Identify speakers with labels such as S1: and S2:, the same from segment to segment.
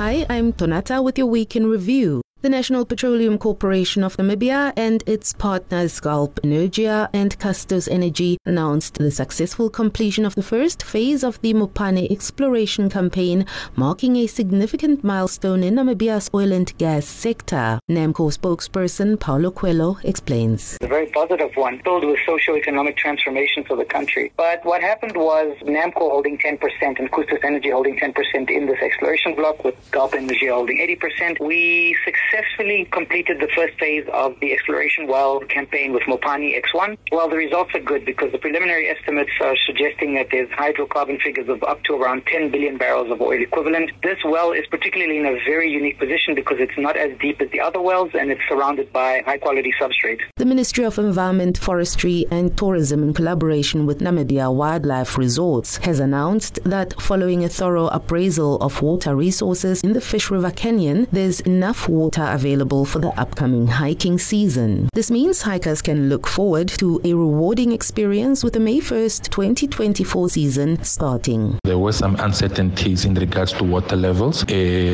S1: Hi, I'm Tonata with your Week in Review. The National Petroleum Corporation of Namibia and its partners Gulp Energia and Custos Energy announced the successful completion of the first phase of the Mopane exploration campaign, marking a significant milestone in Namibia's oil and gas sector. NAMCO spokesperson Paulo Coelho explains.
S2: A very positive one, filled with socio-economic transformation for the country. But what happened was NAMCO holding 10% and Custos Energy holding 10% in this exploration block, with Gulp Energia holding 80%. We successfully completed the first phase of the exploration well campaign with Mopane X1. Well, the results are good because the preliminary estimates are suggesting that there's hydrocarbon figures of up to around 10 billion barrels of oil equivalent. This well is particularly in a very unique position because it's not as deep as the other wells and it's surrounded by high-quality substrate.
S1: The Ministry of Environment, Forestry and Tourism, in collaboration with Namibia Wildlife Resorts, has announced that following a thorough appraisal of water resources in the Fish River Canyon, there's enough water available for the upcoming hiking season. This means hikers can look forward to a rewarding experience with the May 1st, 2024 season starting.
S3: There were some uncertainties in regards to water levels.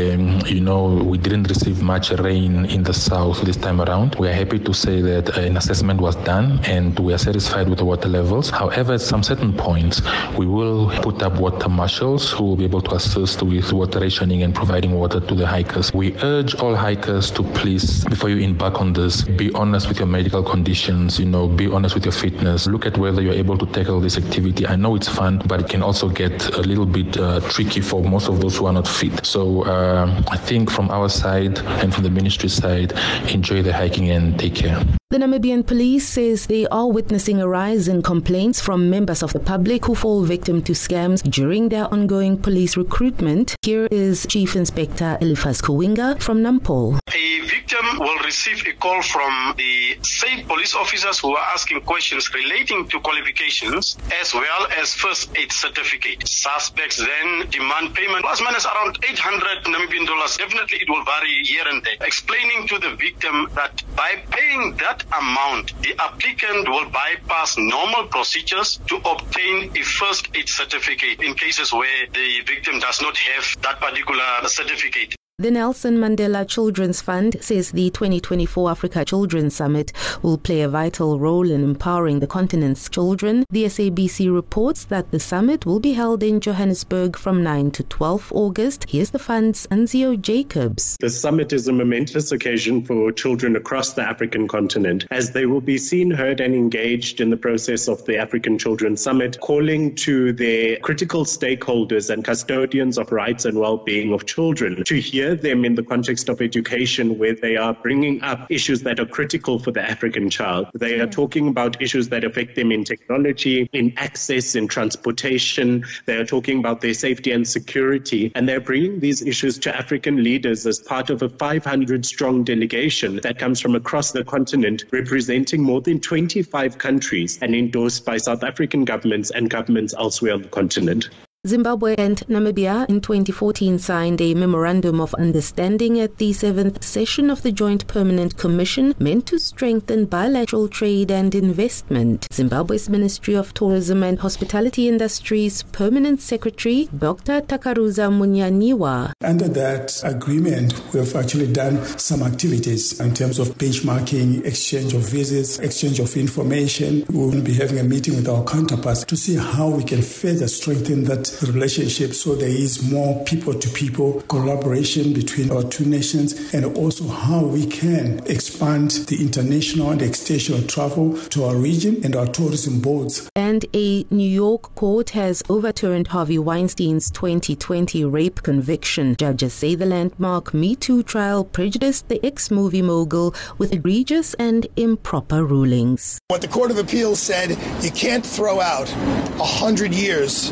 S3: We didn't receive much rain in the south this time around. We are happy to say that an assessment was done and we are satisfied with the water levels. However, at some certain points, we will put up water marshals who will be able to assist with water rationing and providing water to the hikers. We urge all hikers to please, before you embark on this, be honest with your medical conditions, be honest with your fitness. Look at whether you're able to tackle this activity. I know it's fun, but it can also get a little bit tricky for most of those who are not fit. So I think from our side and from the ministry side, enjoy the hiking and take care.
S1: The Namibian police says they are witnessing a rise in complaints from members of the public who fall victim to scams during their ongoing police recruitment. Here is Chief Inspector Eliphas Kuwinga from Nampol.
S4: A victim will receive a call from the state police officers who are asking questions relating to qualifications as well as first aid certificate. Suspects then demand payment plus minus around 800 Namibian dollars. Definitely it will vary here and there. Explaining to the victim that by paying that amount, the applicant will bypass normal procedures to obtain a first aid certificate in cases where the victim does not have that particular certificate.
S1: The Nelson Mandela Children's Fund says the 2024 Africa Children's Summit will play a vital role in empowering the continent's children. The SABC reports that the summit will be held in Johannesburg from 9 to 12 August. Here's the fund's Anzio Jacobs.
S5: The summit is a momentous occasion for children across the African continent, as they will be seen, heard and engaged in the process of the African Children's Summit, calling to their critical stakeholders and custodians of rights and well-being of children to hear them in the context of education, where they are bringing up issues that are critical for the African child. They are talking about issues that affect them in technology, in access, in transportation. They are talking about their safety and security, and they're bringing these issues to African leaders as part of a 500-strong delegation that comes from across the continent, representing more than 25 countries and endorsed by South African governments and governments elsewhere on the continent.
S1: Zimbabwe and Namibia in 2014 signed a Memorandum of Understanding at the 7th session of the Joint Permanent Commission meant to strengthen bilateral trade and investment. Zimbabwe's Ministry of Tourism and Hospitality Industries Permanent Secretary Dr. Takaruza Munyaniwa.
S6: Under that agreement, we have actually done some activities in terms of benchmarking, exchange of visits, exchange of information. We will be having a meeting with our counterparts to see how we can further strengthen that relationship so there is more people-to-people collaboration between our two nations, and also how we can expand the international and extensional travel to our region and our tourism boards.
S1: And a New York court has overturned Harvey Weinstein's 2020 rape conviction. Judges say the landmark Me Too trial prejudiced the ex-movie mogul with egregious and improper rulings.
S7: What the Court of Appeals said, you can't throw out 100 years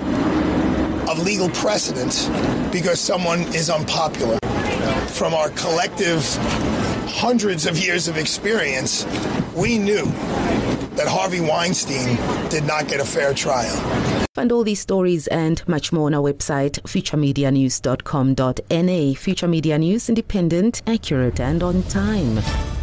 S7: of legal precedent because someone is unpopular. From our collective hundreds of years of experience, we knew that Harvey Weinstein did not get a fair trial.
S1: Find all these stories and much more on our website, futuremedianews.com.na. Future Media News, independent, accurate and on time.